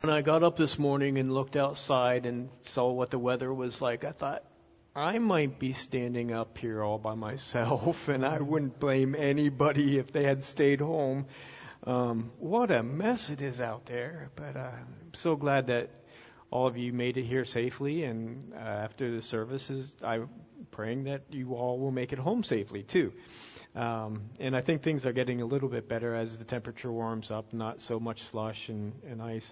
When I got up this morning and looked outside and saw what the weather was like, I thought, I might be standing up here all by myself, and I wouldn't blame anybody if they had stayed home. What a mess it is out there. But I'm so glad that all of you made it here safely, and after the services, I'm praying that you all will make it home safely too. And I think things are getting a little bit better as the temperature warms up, not so much slush and ice.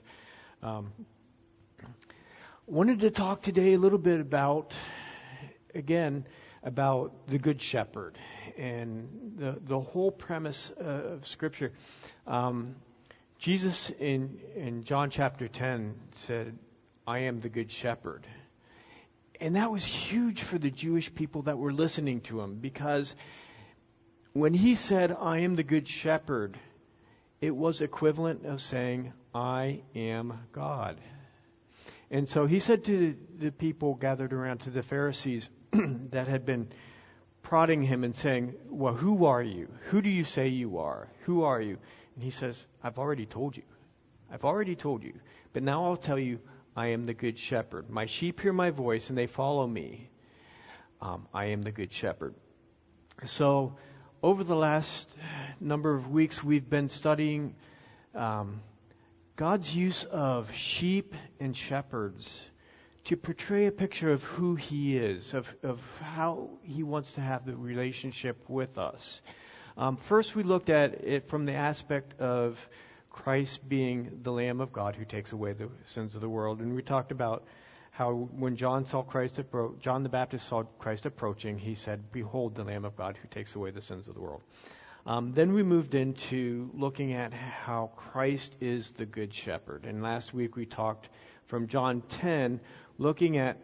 Wanted to talk today a little bit about the Good Shepherd and the whole premise of Scripture. Jesus in John chapter 10 said, I am the Good Shepherd. And that was huge for the Jewish people that were listening to him, because when he said, I am the Good Shepherd, it was equivalent of saying, I am God. And so he said to the people gathered around, to the Pharisees that had been prodding him and saying, well, who are you? Who do you say you are? Who are you? And he says, I've already told you. I've already told you. But now I'll tell you, I am the Good Shepherd. My sheep hear my voice and they follow me. I am the Good Shepherd. So over the last number of weeks, we've been studying God's use of sheep and shepherds to portray a picture of who He is, of how He wants to have the relationship with us. First, we looked at it from the aspect of Christ being the Lamb of God who takes away the sins of the world. And we talked about how when John the Baptist saw Christ approaching, he said, behold the Lamb of God who takes away the sins of the world. Then we moved into looking at how Christ is the Good Shepherd. And last week we talked from John 10, looking at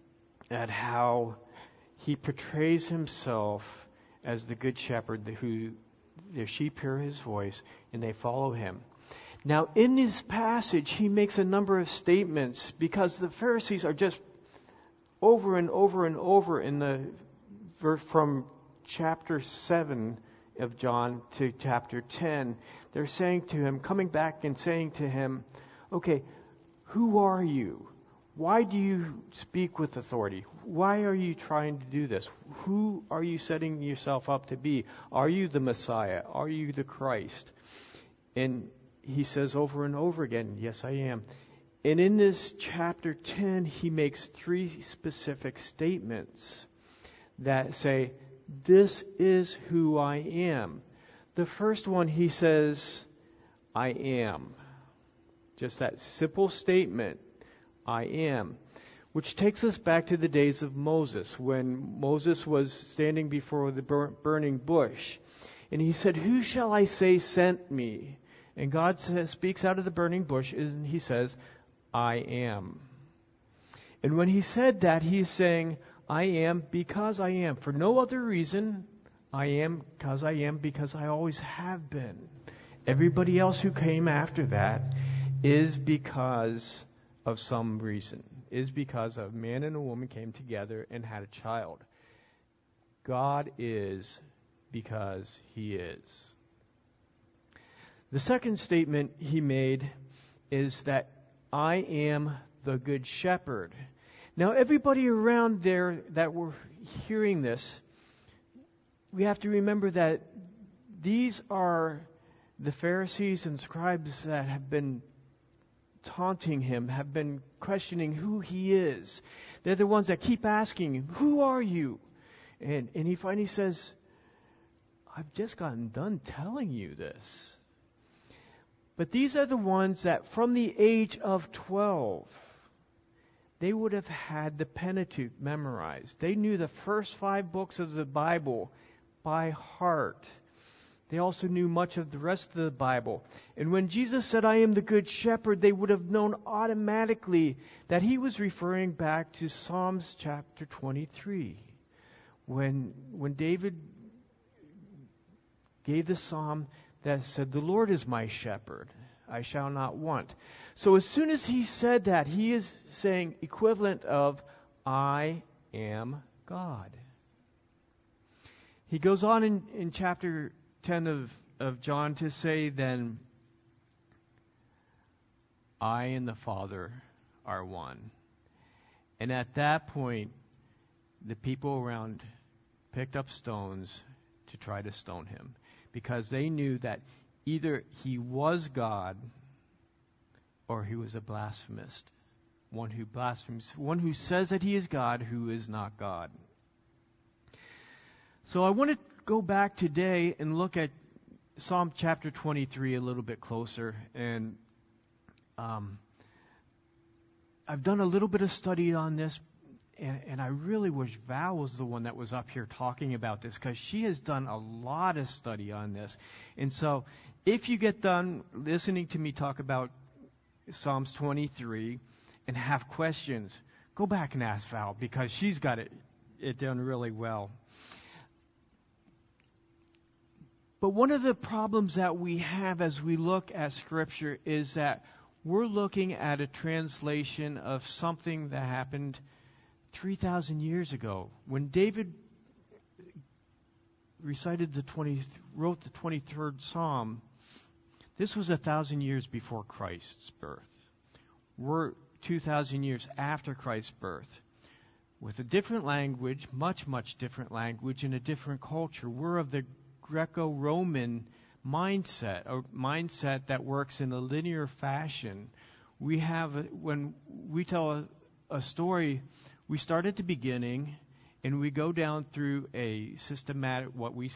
how He portrays Himself as the Good Shepherd, who the sheep hear His voice and they follow Him. Now in this passage, He makes a number of statements, because the Pharisees are just over and over and over in the verse from chapter 7 of John to chapter 10. They're saying to Him, coming back and saying to Him, okay, who are you? Why do you speak with authority? Why are you trying to do this? Who are you setting yourself up to be? Are you the Messiah? Are you the Christ? And He says over and over again, yes, I am. And in this chapter 10, He makes 3 specific statements that say, this is who I am. The first one, He says, I am. Just that simple statement, I am. Which takes us back to the days of Moses, when Moses was standing before the burning bush. And he said, who shall I say sent me? And God speaks out of the burning bush, and He says, I am. And when He said that, He's saying, I am because I am. For no other reason, I am because I always have been. Everybody else who came after that is because of some reason. Is because a man and a woman came together and had a child. God is because He is. The second statement He made is that I am the Good Shepherd. Now, everybody around there that were hearing this, we have to remember that these are the Pharisees and scribes that have been taunting Him, have been questioning who He is. They're the ones that keep asking Him, who are you? And He finally says, I've just gotten done telling you this. But these are the ones that from the age of 12, they would have had the Pentateuch memorized. They knew the first 5 books of the Bible by heart. They also knew much of the rest of the Bible. And when Jesus said, I am the Good Shepherd, they would have known automatically that He was referring back to Psalms chapter 23. When David gave the psalm that said, the Lord is my shepherd, I shall not want. So as soon as He said that, He is saying equivalent of, I am God. He goes on in chapter 10 of John to say then, I and the Father are one. And at that point, the people around picked up stones to try to stone him, because they knew that either he was God or he was a blasphemist. One who blasphemes, one who says that he is God who is not God. So I want to go back today and look at Psalm chapter 23 a little bit closer. And I've done a little bit of study on this, and I really wish Val was the one that was up here talking about this, because she has done a lot of study on this. And so if you get done listening to me talk about Psalms 23 and have questions, go back and ask Val, because she's got it done really well. But one of the problems that we have as we look at Scripture is that we're looking at a translation of something that happened 3,000 years ago. When David wrote the 23rd Psalm, this was 1,000 years before Christ's birth. We're 2,000 years after Christ's birth, with a different language, much, much different language, and a different culture. We're of the Greco-Roman mindset, a mindset that works in a linear fashion. When we tell a story, we start at the beginning and we go down through a systematic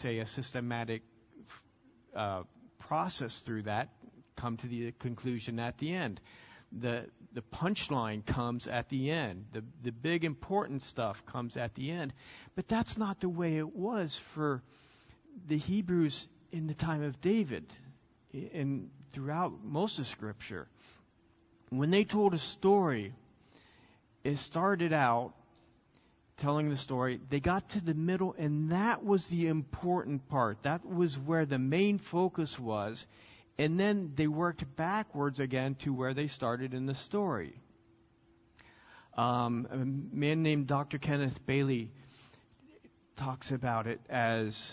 process through that, come to the conclusion at the end. The punchline comes at the end. The big important stuff comes at the end. But that's not the way it was for the Hebrews in the time of David and throughout most of Scripture. When they told a story, it started out telling the story. They got to the middle, and that was the important part. That was where the main focus was. And then they worked backwards again to where they started in the story. A man named Dr. Kenneth Bailey talks about it as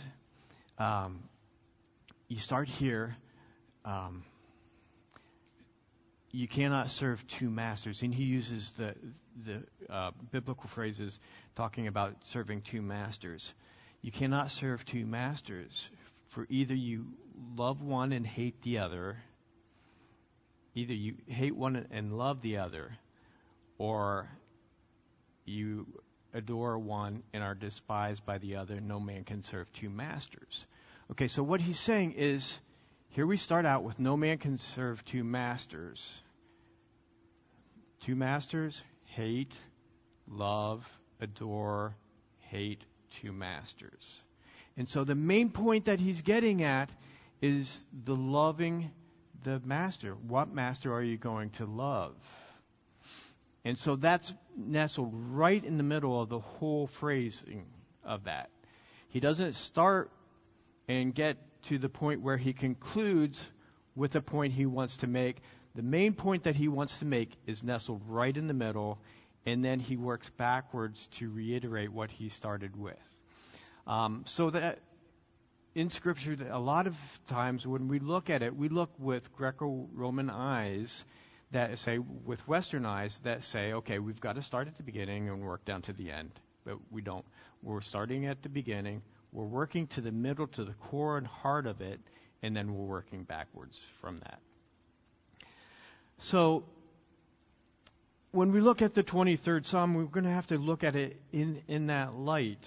you start here. You cannot serve two masters. And he uses the biblical phrases talking about serving two masters. You cannot serve two masters, for either you love one and hate the other, either you hate one and love the other, or you adore one and are despised by the other. No man can serve two masters. Okay, so what he's saying is, here we start out with no man can serve two masters. Two masters, hate, love, adore, hate two masters. And so the main point that he's getting at is the loving the master. What master are you going to love? And so that's nestled right in the middle of the whole phrasing of that. He doesn't start and get to the point where he concludes with a point he wants to make. The main point that he wants to make is nestled right in the middle, and then he works backwards to reiterate what he started with. So that in Scripture, a lot of times when we look at it, we look with Greco-Roman eyes that say, with Western eyes that say, okay, we've got to start at the beginning and work down to the end. But we don't. We're starting at the beginning. We're working to the middle, to the core and heart of it, and then we're working backwards from that. So when we look at the 23rd Psalm, we're going to have to look at it in that light.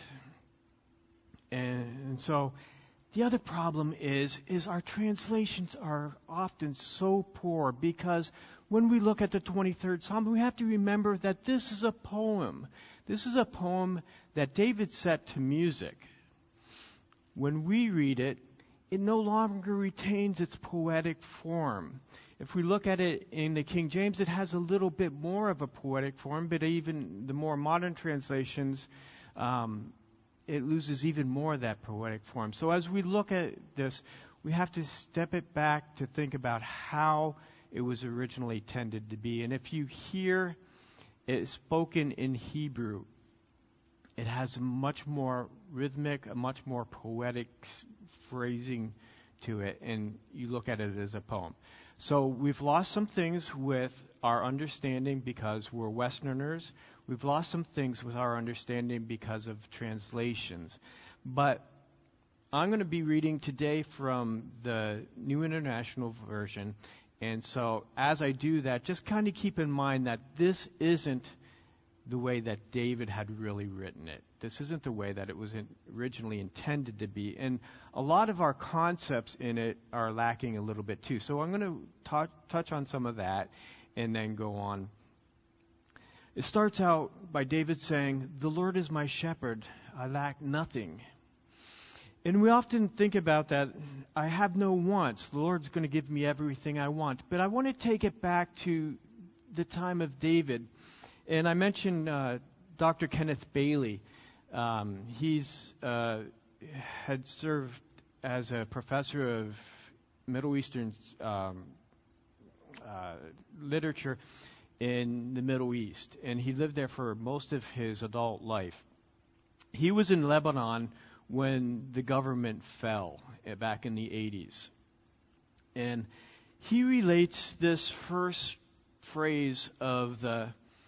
And so the other problem is our translations are often so poor, because when we look at the 23rd Psalm, we have to remember that this is a poem. This is a poem that David set to music. When we read it, it no longer retains its poetic form. If we look at it in the King James, it has a little bit more of a poetic form, but even the more modern translations, it loses even more of that poetic form. So as we look at this, we have to step it back to think about how it was originally intended to be. And if you hear it spoken in Hebrew, it has a much more rhythmic, a much more poetic phrasing to it, and you look at it as a poem. So we've lost some things with our understanding because we're Westerners. We've lost some things with our understanding because of translations. But I'm going to be reading today from the New International Version. And so as I do that, just kind of keep in mind that this isn't the way that David had really written it. This isn't the way that it was originally intended to be. And a lot of our concepts in it are lacking a little bit too. So I'm going to touch on some of that and then go on. It starts out by David saying, "The Lord is my shepherd, I lack nothing." And we often think about that, I have no wants. The Lord's going to give me everything I want. But I want to take it back to the time of David. And I mentioned Dr. Kenneth Bailey. He's had served as a professor of Middle Eastern literature in the Middle East. And he lived there for most of his adult life. He was in Lebanon when the government fell back in the 80s. And he relates this first phrase of the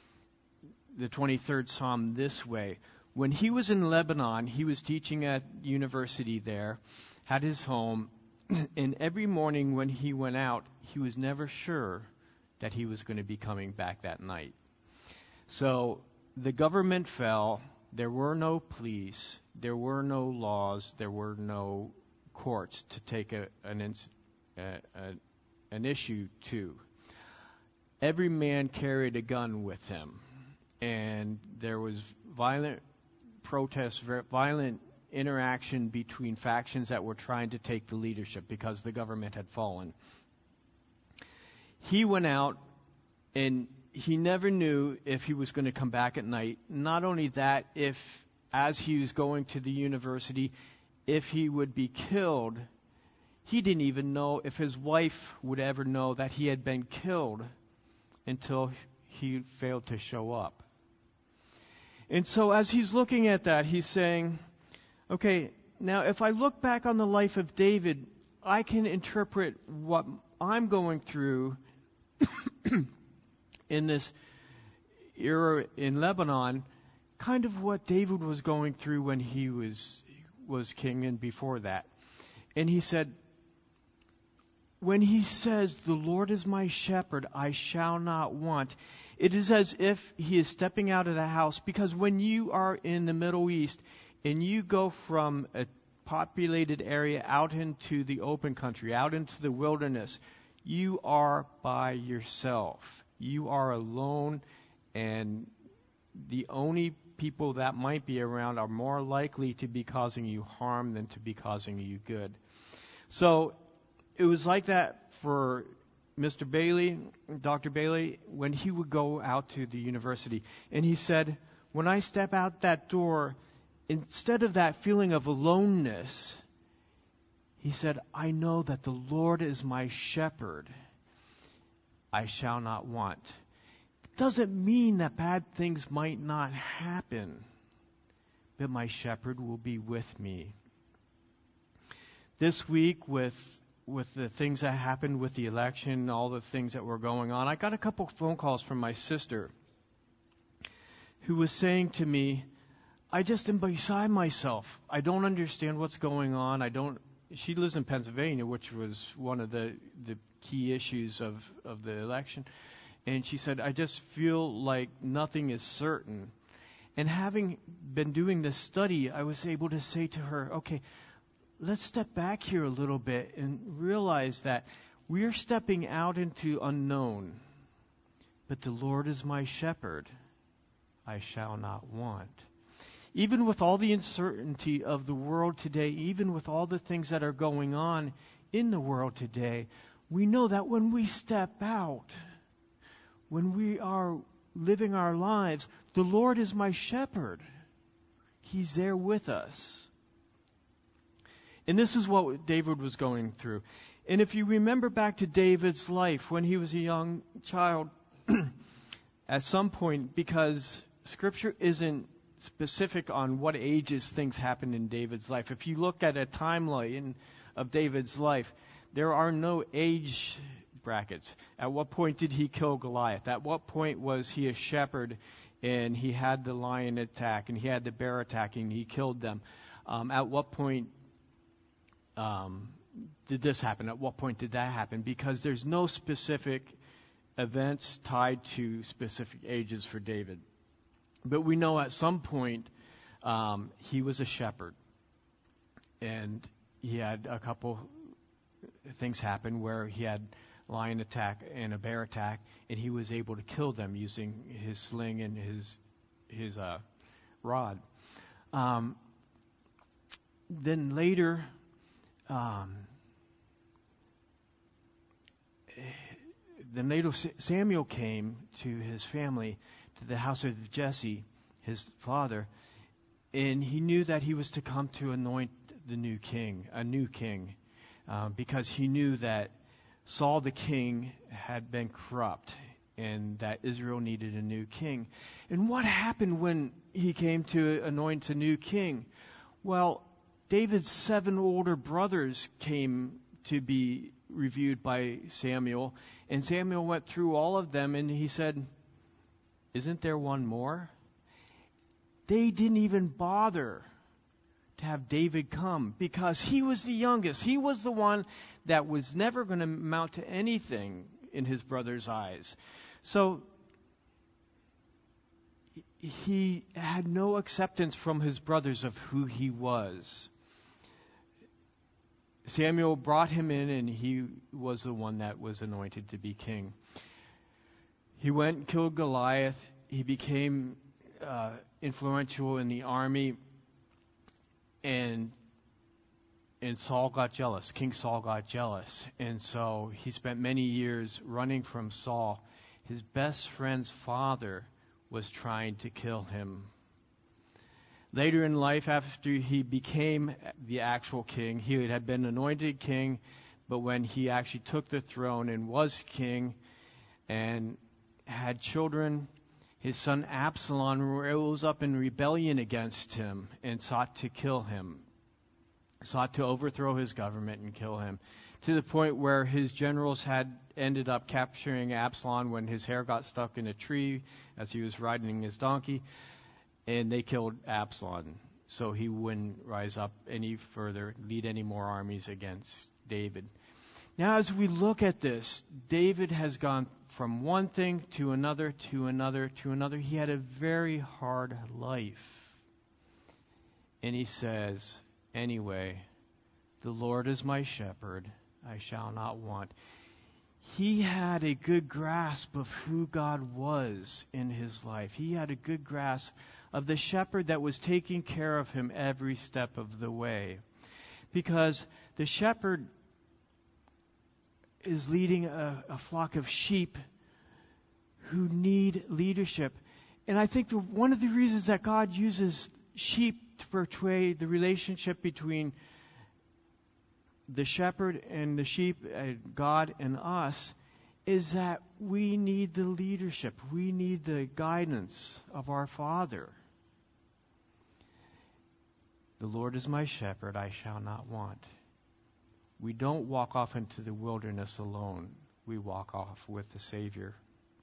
23rd Psalm this way. When he was in Lebanon, he was teaching at university there, had his home, and every morning when he went out, he was never sure that he was going to be coming back that night. So the government fell. There were no police, there were no laws, there were no courts to take an issue to. Every man carried a gun with him, and there was violent protests, violent interaction between factions that were trying to take the leadership because the government had fallen. He went out, and he never knew if he was going to come back at night. Not only that, if as he was going to the university, if he would be killed, he didn't even know if his wife would ever know that he had been killed until he failed to show up. And so as he's looking at that, he's saying, okay, now if I look back on the life of David, I can interpret what I'm going through in this era in Lebanon, kind of what David was going through when he was king and before that. And he said, when he says, "The Lord is my shepherd, I shall not want," it is as if he is stepping out of the house, because when you are in the Middle East and you go from a populated area out into the open country, out into the wilderness, you are by yourself. You are alone, and the only people that might be around are more likely to be causing you harm than to be causing you good. So it was like that for Mr. Bailey, Dr. Bailey, when he would go out to the university. And he said, when I step out that door, instead of that feeling of aloneness, he said, I know that the Lord is my shepherd. I shall not want. It doesn't mean that bad things might not happen, but my shepherd will be with me. This week, with the things that happened with the election, all the things that were going on, I got a couple phone calls from my sister who was saying to me, I just am beside myself. I don't understand what's going on. She lives in Pennsylvania, which was one of the key issues of the election. And she said, I just feel like nothing is certain. And having been doing this study, I was able to say to her, okay, let's step back here a little bit and realize that we're stepping out into unknown. But the Lord is my shepherd. I shall not want. Even with all the uncertainty of the world today, even with all the things that are going on in the world today, we know that when we step out, when we are living our lives, the Lord is my shepherd. He's there with us. And this is what David was going through. And if you remember back to David's life when he was a young child, at some point, because Scripture isn't specific on what ages things happened in David's life. If you look at a timeline of David's life, there are no age brackets. At what point did he kill Goliath? At what point was he a shepherd and he had the lion attack and he had the bear attacking and he killed them? At what point did this happen? At what point did that happen? Because there's no specific events tied to specific ages for David. But we know at some point he was a shepherd. And he had a couple things happen where he had a lion attack and a bear attack, and he was able to kill them using his sling and his rod. Then later, Samuel came to his family, to the house of Jesse, his father, and he knew that he was to come to anoint a new king, because he knew that Saul the king had been corrupt and that Israel needed a new king. And what happened when he came to anoint a new king? Well, David's 7 older brothers came to be reviewed by Samuel, and Samuel went through all of them, and he said, "Isn't there one more?" They didn't even bother to have David come because he was the youngest. He was the one that was never going to amount to anything in his brother's eyes. So he had no acceptance from his brothers of who he was. Samuel brought him in, and he was the one that was anointed to be king. He went and killed Goliath. He became influential in the army, and Saul got jealous. King Saul got jealous, and so he spent many years running from Saul. His best friend's father was trying to kill him. Later in life, after he became the actual king, he had been anointed king, but when he actually took the throne and was king and had children, his son Absalom rose up in rebellion against him and sought to kill him, sought to overthrow his government and kill him, to the point where his generals had ended up capturing Absalom when his hair got stuck in a tree as he was riding his donkey. And they killed Absalom, so he wouldn't rise up any further, lead any more armies against David. Now, as we look at this, David has gone from one thing to another, to another, to another. He had a very hard life. And he says, anyway, the Lord is my shepherd, I shall not want. He had a good grasp of who God was in his life. He had a good grasp of the shepherd that was taking care of him every step of the way. Because the shepherd is leading a flock of sheep who need leadership. And I think one of the reasons that God uses sheep to portray the relationship between the shepherd and the sheep, God and us, is that we need the leadership. We need the guidance of our Father. The Lord is my shepherd, I shall not want. We don't walk off into the wilderness alone. We walk off with the Savior.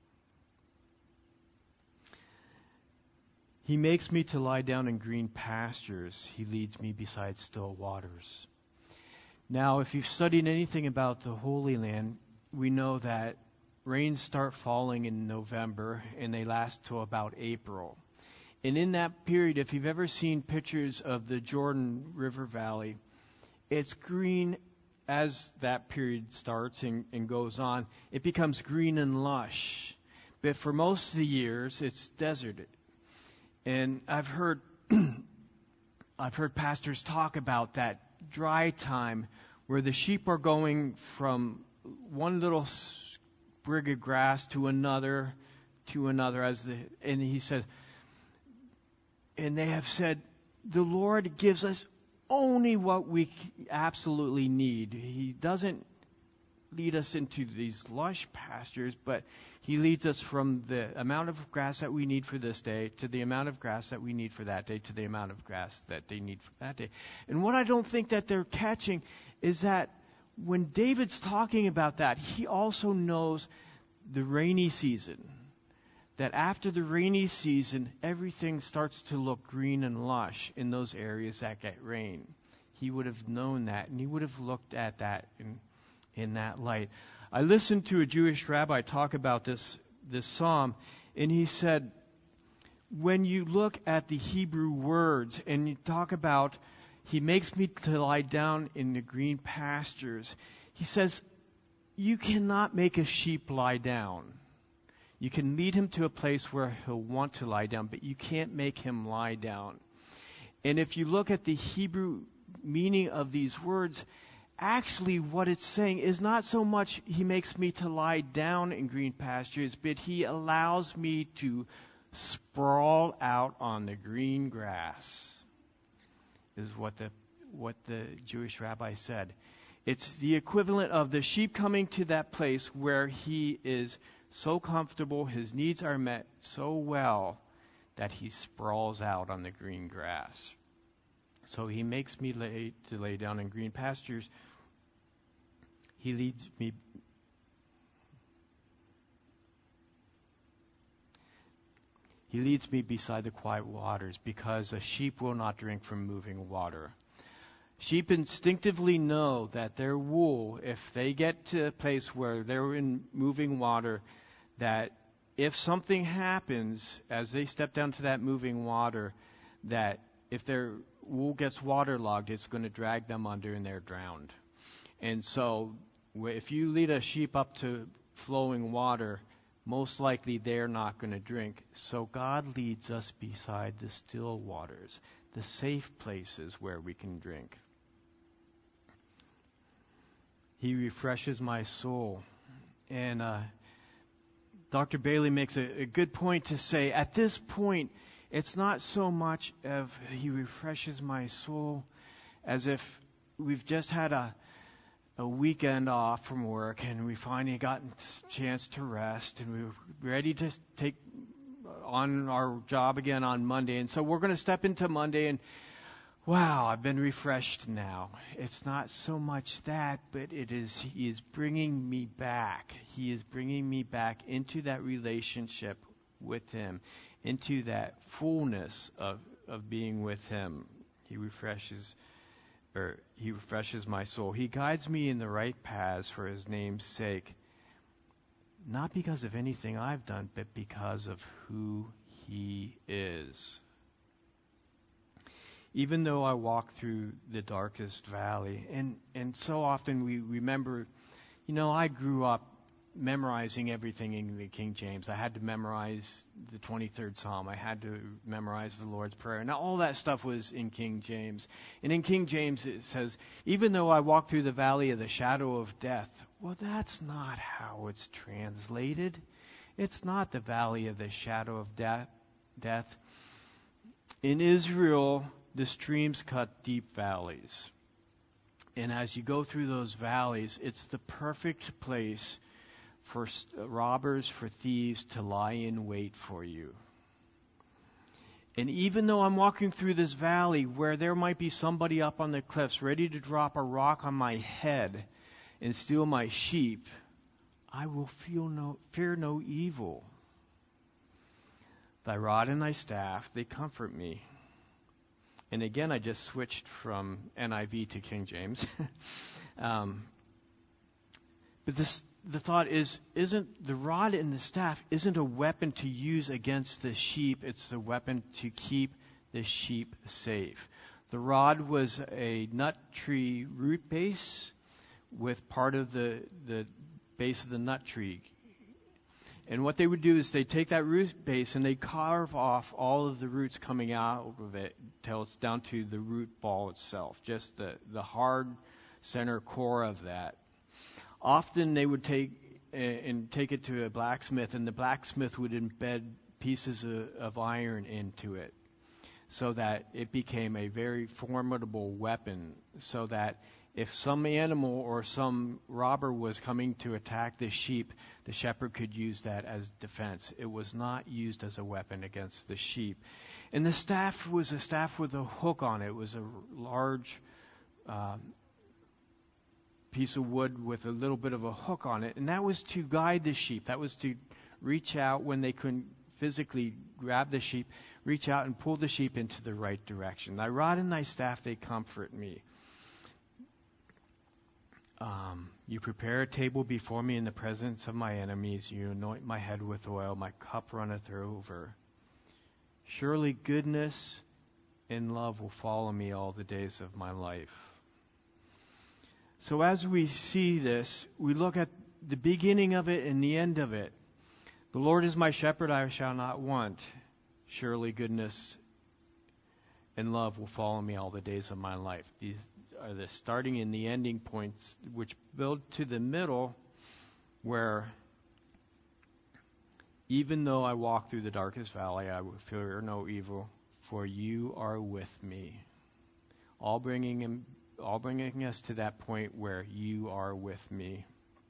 He makes me to lie down in green pastures. He leads me beside still waters. Now, if you've studied anything about the Holy Land, we know that rains start falling in November and they last till about April. And in that period, if you've ever seen pictures of the Jordan River Valley, it's green as that period starts and goes on. It becomes green and lush. But for most of the years, it's deserted. And I've heard pastors talk about that dry time where the sheep are going from one little sprig of grass to another and he says, and they have said, the Lord gives us only what we absolutely need. He doesn't lead us into these lush pastures, but He leads us from the amount of grass that we need for this day to the amount of grass that we need for that day to the amount of grass that they need for that day. And what I don't think that they're catching is that when David's talking about that, he also knows the rainy season. That after the rainy season, everything starts to look green and lush in those areas that get rain. He would have known that, and he would have looked at that in that light. I listened to a Jewish rabbi talk about this psalm, and he said, when you look at the Hebrew words and you talk about, he makes me to lie down in the green pastures, he says, you cannot make a sheep lie down. You can lead him to a place where he'll want to lie down, but you can't make him lie down. And if you look at the Hebrew meaning of these words, actually what it's saying is not so much he makes me to lie down in green pastures, but he allows me to sprawl out on the green grass, is what the Jewish rabbi said. It's the equivalent of the sheep coming to that place where he is so comfortable, his needs are met so well that he sprawls out on the green grass. So he makes me lay down in green pastures. He leads me beside the quiet waters, because a sheep will not drink from moving water. Sheep instinctively know that their wool, if they get to a place where they're in moving water, that if something happens as they step down to that moving water, that if their wool gets waterlogged, it's going to drag them under and they're drowned. And so if you lead a sheep up to flowing water, most likely they're not going to drink. So God leads us beside the still waters, the safe places where we can drink. He refreshes my soul. And Dr. Bailey makes a good point to say, at this point, it's not so much of he refreshes my soul as if we've just had a weekend off from work and we finally got a chance to rest and we're ready to take on our job again on Monday. And so we're going to step into Monday and, wow, I've been refreshed now. It's not so much that, but he is bringing me back. He is bringing me back into that relationship with him, into that fullness of being with him. He refreshes my soul. He guides me in the right paths for his name's sake, not because of anything I've done, but because of who he is. Even though I walk through the darkest valley, and so often we remember, I grew up memorizing everything in the King James. I had to memorize the 23rd Psalm. I had to memorize the Lord's Prayer. Now, all that stuff was in King James. And in King James it says, even though I walk through the valley of the shadow of death. Well, that's not how it's translated. It's not the valley of the shadow of death. In Israel, the streams cut deep valleys. And as you go through those valleys, it's the perfect place for robbers, for thieves to lie in wait for you. And even though I'm walking through this valley where there might be somebody up on the cliffs ready to drop a rock on my head and steal my sheep, I will fear no evil. Thy rod and thy staff, they comfort me. And again, I just switched from NIV to King James. But the thought isn't the rod and the staff isn't a weapon to use against the sheep. It's a weapon to keep the sheep safe. The rod was a nut tree root base with part of the base of the nut tree. And what they would do is they take that root base and they carve off all of the roots coming out of it till it's down to the root ball itself, just the hard center core of that. Often they would take it to a blacksmith, and the blacksmith would embed pieces of iron into it so that it became a very formidable weapon, so that if some animal or some robber was coming to attack the sheep, the shepherd could use that as defense. It was not used as a weapon against the sheep. And the staff was a staff with a hook on it. It was a large piece of wood with a little bit of a hook on it, and that was to guide the sheep. That was to reach out when they couldn't physically grab the sheep, reach out and pull the sheep into the right direction. Thy rod and thy staff, they comfort me. You prepare a table before me in the presence of my enemies. You anoint my head with oil. My cup runneth over. Surely goodness and love will follow me all the days of my life. So as we see this, we look at the beginning of it and the end of it. The Lord is my shepherd, I shall not want. Surely goodness and love will follow me all the days of my life. These are the starting and the ending points which build to the middle, where even though I walk through the darkest valley, I will fear no evil, for you are with me. All bringing us to that point where you are with me.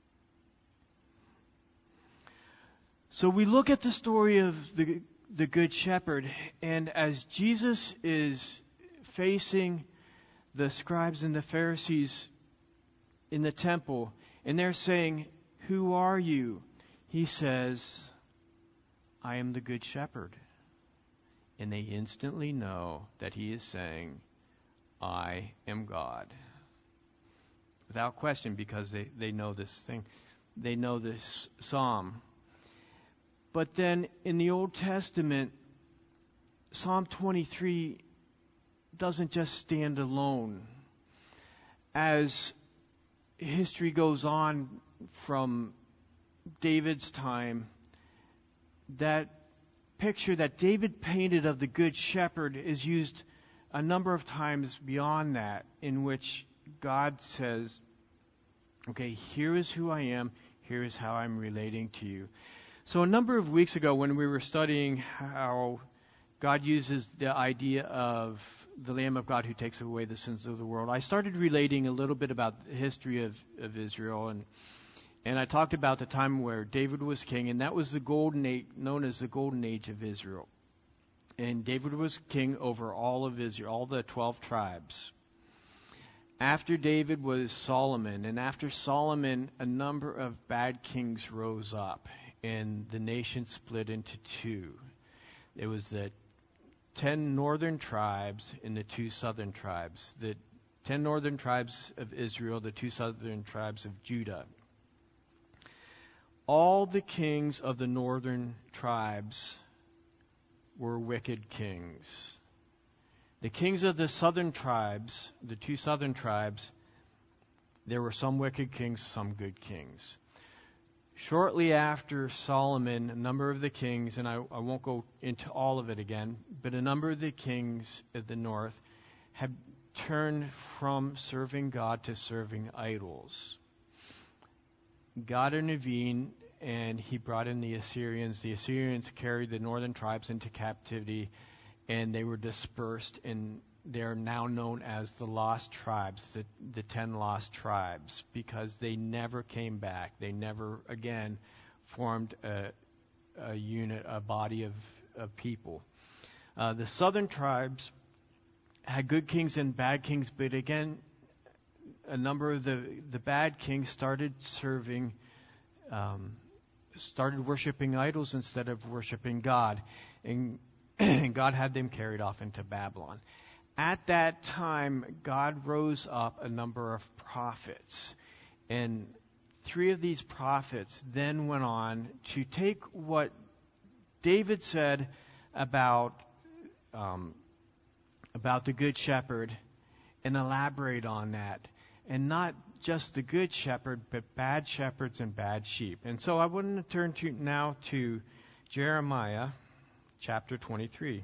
So we look at the story of the Good Shepherd, and as Jesus is facing the scribes and the Pharisees in the temple, and they're saying, "Who are you?" He says, "I am the Good Shepherd." And they instantly know that he is saying, "I am God." Without question, because they know this thing. They know this psalm. But then in the Old Testament, Psalm 23 doesn't just stand alone. As history goes on from David's time, that picture that David painted of the Good Shepherd is used a number of times beyond that, in which God says, okay, here is who I am, here is how I'm relating to you. So a number of weeks ago, when we were studying how God uses the idea of the Lamb of God who takes away the sins of the world, I started relating a little bit about the history of Israel, and I talked about the time where David was king, and that was the golden age, known as the golden age of Israel. And David was king over all of Israel, all the 12 tribes. After David was Solomon, and after Solomon, a number of bad kings rose up, and the nation split into two. It was the 10 northern tribes and the 2 southern tribes. The 10 northern tribes of Israel, the 2 southern tribes of Judah. All the kings of the northern tribes were wicked kings. The kings of the southern tribes, the 2 southern tribes, there were some wicked kings, some good kings. Shortly after Solomon, a number of the kings, and I won't go into all of it again, but a number of the kings of the north had turned from serving God to serving idols. God intervened, and he brought in the Assyrians. The Assyrians carried the northern tribes into captivity, and they were dispersed, and they're now known as the lost tribes, the 10 lost tribes, because they never came back. They never again formed a unit, a body of people. The southern tribes had good kings and bad kings, but again, a number of the bad kings started worshiping idols instead of worshiping God, and God had them carried off into Babylon. At that time, God rose up a number of prophets, and 3 of these prophets then went on to take what David said about the Good Shepherd and elaborate on that, and not just the Good Shepherd, but bad shepherds and bad sheep. And so I want to turn now to Jeremiah chapter 23.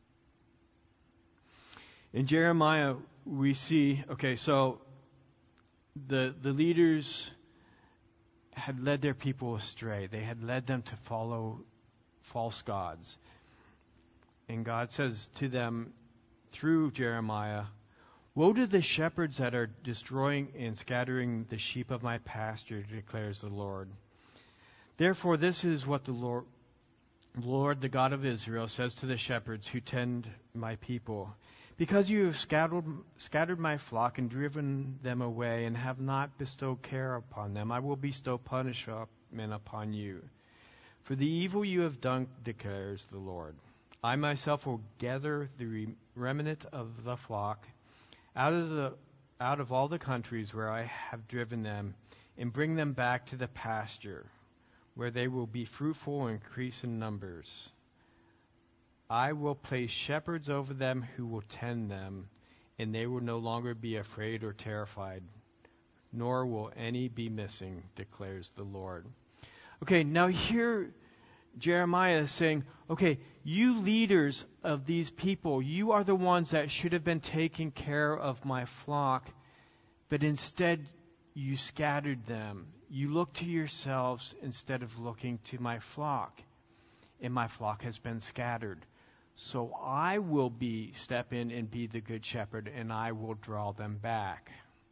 In Jeremiah, we see, so the leaders had led their people astray. They had led them to follow false gods. And God says to them through Jeremiah, "Woe to the shepherds that are destroying and scattering the sheep of my pasture, declares the Lord. Therefore, this is what the Lord, the God of Israel, says to the shepherds who tend my people. Because you have scattered my flock and driven them away and have not bestowed care upon them, I will bestow punishment upon you. For the evil you have done, declares the Lord. I myself will gather the remnant of the flock out of all the countries where I have driven them, and bring them back to the pasture, where they will be fruitful and increase in numbers. I will place shepherds over them who will tend them, and they will no longer be afraid or terrified, nor will any be missing, declares the Lord. Okay, now here Jeremiah is saying, okay, you leaders of these people, you are the ones that should have been taking care of my flock, but instead you scattered them. You look to yourselves instead of looking to my flock, and my flock has been scattered. So I will step in and be the good shepherd, and I will draw them back.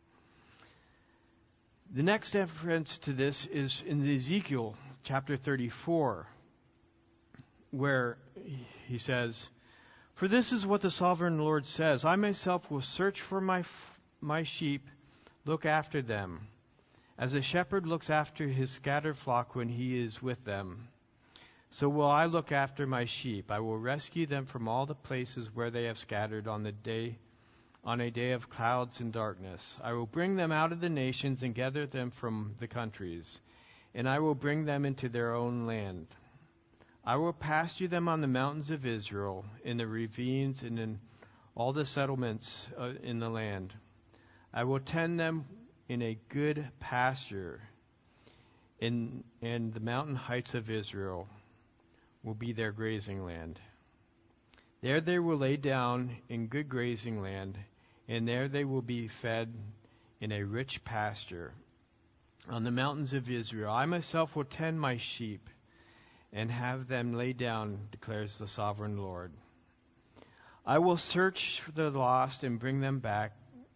The next reference to this is in Ezekiel chapter 34, where he says, "For this is what the sovereign Lord says, I myself will search for my sheep, look after them, as a shepherd looks after his scattered flock when he is with them. So will I look after my sheep. I will rescue them from all the places where they have scattered on a day of clouds and darkness. I will bring them out of the nations and gather them from the countries, and I will bring them into their own land. I will pasture them on the mountains of Israel, in the ravines, and in all the settlements in the land. I will tend them in a good pasture, and the mountain heights of Israel will be their grazing land. There they will lay down in good grazing land, and there they will be fed in a rich pasture. On the mountains of Israel, I myself will tend my sheep and have them lay down, declares the sovereign Lord. I will search for the lost and bring back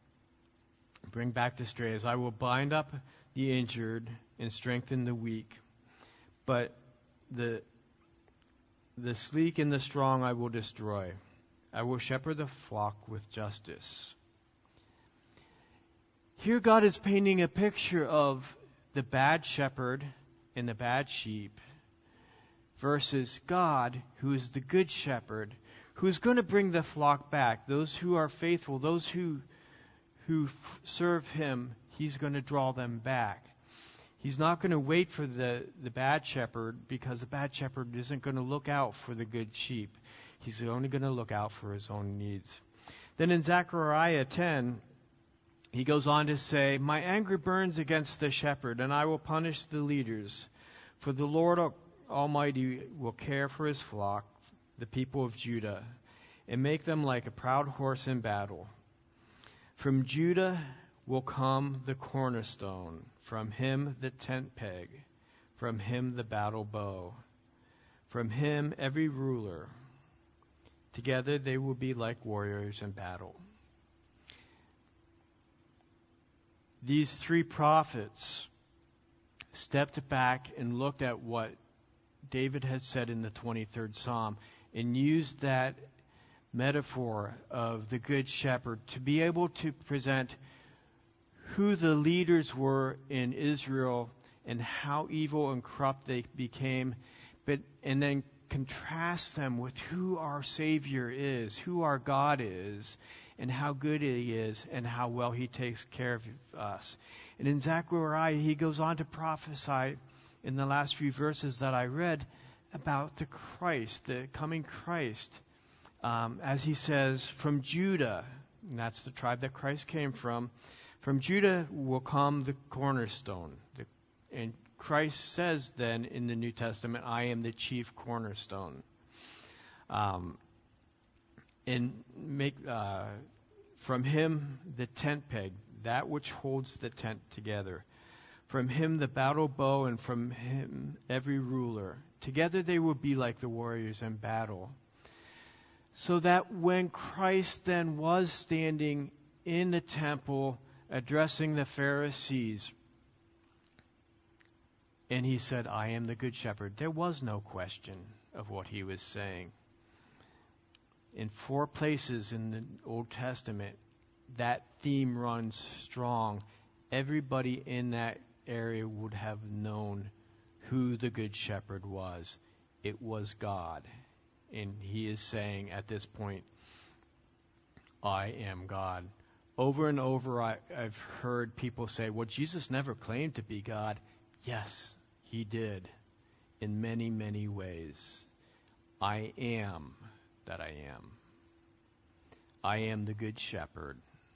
the strays. I will bind up the injured and strengthen the weak. But the sleek and the strong I will destroy. I will shepherd the flock with justice." Here God is painting a picture of the bad shepherd and the bad sheep versus God, who is the good shepherd, who is going to bring the flock back. Those who are faithful, those who serve him, he's going to draw them back. He's not going to wait for the bad shepherd, because the bad shepherd isn't going to look out for the good sheep. He's only going to look out for his own needs. Then in Zechariah 10, he goes on to say, "My anger burns against the shepherd, and I will punish the leaders. For the Lord Almighty will care for his flock, the people of Judah, and make them like a proud horse in battle. From Judah will come the cornerstone, from him the tent peg, from him the battle bow, from him every ruler. Together they will be like warriors in battle." These three prophets stepped back and looked at what David had said in the 23rd Psalm and used that metaphor of the Good Shepherd to be able to present who the leaders were in Israel and how evil and corrupt they became, and then contrast them with who our Savior is, who our God is, and how good He is, and how well He takes care of us. And in Zechariah, he goes on to prophesy in the last few verses that I read about the Christ, the coming Christ. As he says, from Judah, and that's the tribe that Christ came from Judah will come the cornerstone. And Christ says then in the New Testament, "I am the chief cornerstone." And make from him the tent peg, that which holds the tent together. From him the battle bow, and from him every ruler. Together they will be like the warriors in battle. So that when Christ then was standing in the temple addressing the Pharisees, and he said, "I am the good shepherd," there was no question of what he was saying. In 4 places in the Old Testament, that theme runs strong. Everybody in that area would have known who the Good Shepherd was. It was God. And he is saying at this point, I am God. Over and over, I've heard people say, well, Jesus never claimed to be God. Yes, he did, in many, many ways. I am that I am. I am the Good Shepherd.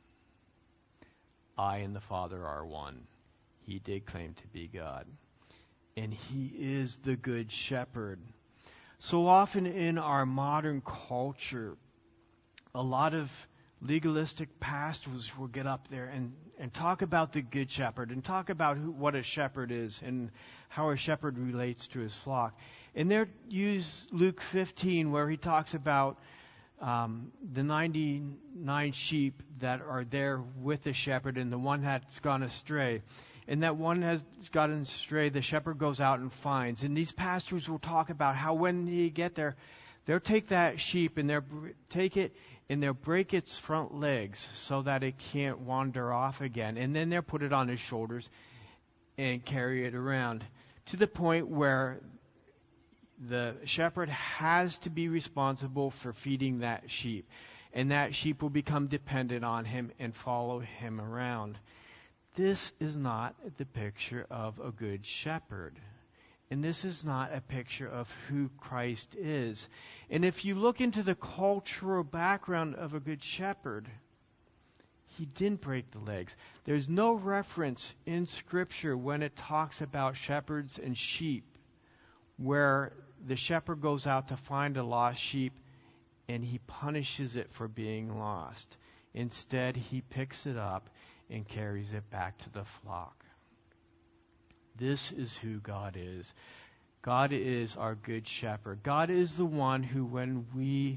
I and the Father are one. He did claim to be God. And he is the Good Shepherd. So often in our modern culture, a lot of legalistic pastors will get up there and talk about the Good Shepherd and talk about what a shepherd is and how a shepherd relates to his flock. And they use Luke 15 where he talks about the 99 sheep that are there with the shepherd and the one that's gone astray. And that one has gotten astray, the shepherd goes out and finds. And these pastors will talk about how when they get there, they'll take that sheep and they'll break its front legs so that it can't wander off again. And then they'll put it on his shoulders and carry it around to the point where the shepherd has to be responsible for feeding that sheep. And that sheep will become dependent on him and follow him around. This is not the picture of a good shepherd. And this is not a picture of who Christ is. And if you look into the cultural background of a good shepherd, he didn't break the legs. There's no reference in Scripture when it talks about shepherds and sheep where the shepherd goes out to find a lost sheep and he punishes it for being lost. Instead, he picks it up and carries it back to the flock. This is who God is. God is our good shepherd. God is the one who, when we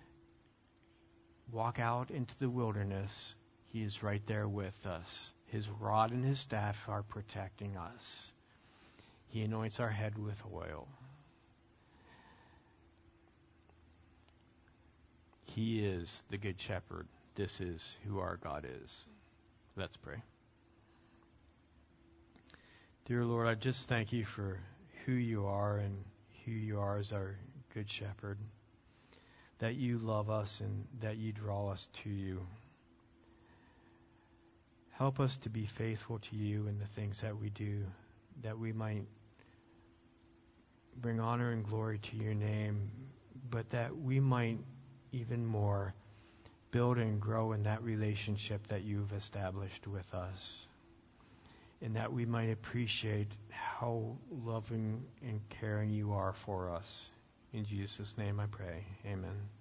walk out into the wilderness, he is right there with us. His rod and his staff are protecting us. He anoints our head with oil. He is the good shepherd. This is who our God is. Let's pray. Dear Lord, I just thank you for who you are and who you are as our good shepherd. That you love us and that you draw us to you. Help us to be faithful to you in the things that we do, that we might bring honor and glory to your name, but that we might even more build and grow in that relationship that you've established with us. And that we might appreciate how loving and caring you are for us. In Jesus' name I pray. Amen.